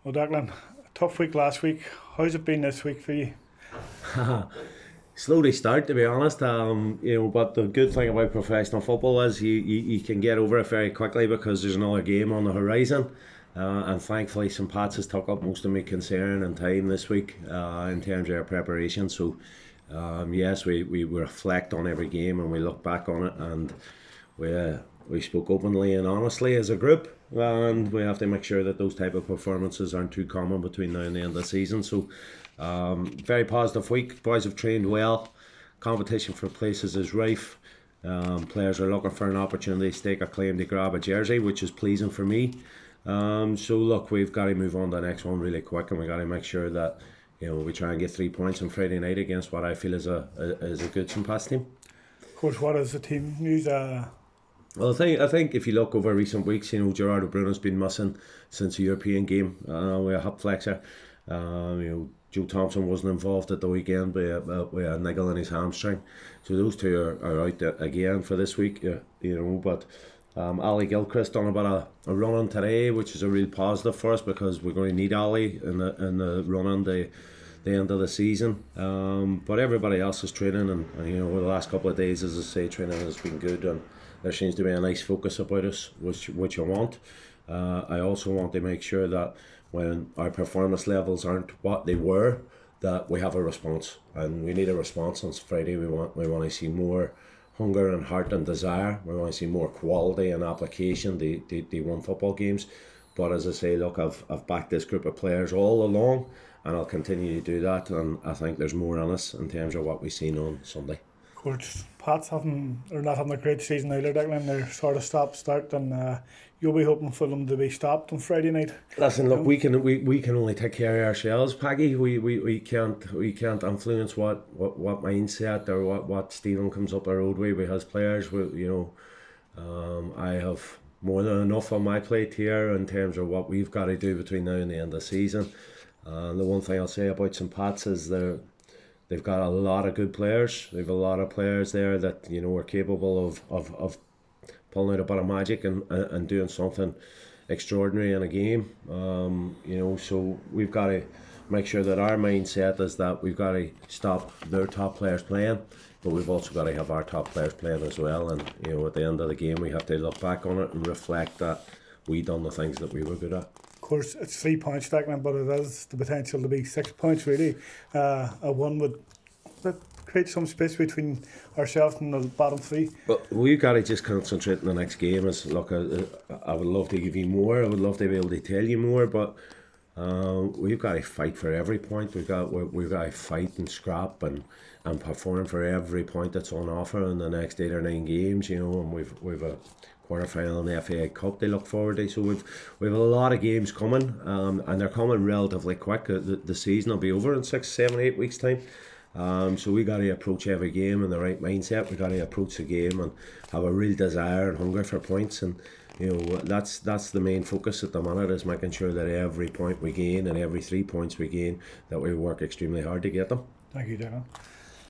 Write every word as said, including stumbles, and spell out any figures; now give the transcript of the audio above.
Well, Declan, tough week last week. How's it been this week for you? Slowly start, to be honest. Um, you know, but the good thing about professional football is you, you, you can get over it very quickly because there's another game on the horizon. Uh, and thankfully, St Pat's has took up most of my concern and time this week uh, in terms of our preparation. So, um, yes, we, we reflect on every game and we look back on it, and we uh, we spoke openly and honestly as a group, and we have to make sure that those type of performances aren't too common between now and the end of the season. So, um, very positive week. Boys have trained well. Competition for places is rife. Um, players are looking for an opportunity to stake a claim to grab a jersey, which is pleasing for me. Um, so look, we've got to move on to the next one really quick, and we got to make sure that you know we try and get three points on Friday night against what I feel is a, a is a good St Pat's team. Coach, what is the team news? Uh, Well, I think I think if you look over recent weeks, you know Gerardo Bruno's been missing since the European game uh, with a hip flexor. Um, you know Joe Thompson wasn't involved at the weekend with a, with a niggle in his hamstring, so those two are, are out there again for this week. Yeah, you know, but um, Ali Gilchrist done about a, a run on today, which is a real positive for us because we're going to need Ali in the in the run on the the end of the season. Um, but everybody else is training, and, and you know, over the last couple of days, as I say, training has been good, and there seems to be a nice focus about us, which which I want. Uh, I also want to make sure that when our performance levels aren't what they were, that we have a response, and we need a response on Friday. We want we want to see more hunger and heart and desire. We want to see more quality and application. They they, they won football games, but as I say, look, I've I've backed this group of players all along, and I'll continue to do that. And I think there's more on us in terms of what we've seen on Sunday. Coach, Pats haven't are not having a great season either, Declan. They're sort of stop start, and uh, you'll be hoping for them to be stopped on Friday night. Listen, look, Um, we can we, we can only take care of ourselves, Peggy. We, we, we can't we can't influence what, what, what mindset or what, what Stephen comes up the road with with his players. We, you know, um, I have more than enough on my plate here in terms of what we've got to do between now and the end of the season. And the one thing I'll say about St Pat's is they're they've got a lot of good players. They've a lot of players there that you know are capable of of, of pulling out a bit of magic and, and doing something extraordinary in a game. Um, you know, so we've got to make sure that our mindset is that we've got to stop their top players playing, but we've also got to have our top players playing as well. And you know, at the end of the game, we have to look back on it and reflect that we done the things that we were good at. of course, it's three points, Declan, but it has the potential to be six points really. Uh, a one would that create some space between ourselves and the bottom three. But we've got to just concentrate on the next game. Is look, I, I would love to give you more. I would love to be able to tell you more, but uh, we've got to fight for every point. We've got we- we've got to fight and scrap and, and perform for every point that's on offer in the next eight or nine games. You know, and we've we've a quarter final in the F A Cup they look forward to. So we've we've a lot of games coming, um, and they're coming relatively quick. The, the season will be over in six, seven, eight weeks time. Um, so we got to approach every game in the right mindset. We got to approach the game and have a real desire and hunger for points, and you know that's that's the main focus at the minute, is making sure that every point we gain and every three points we gain, that we work extremely hard to get them. Thank you, Declan.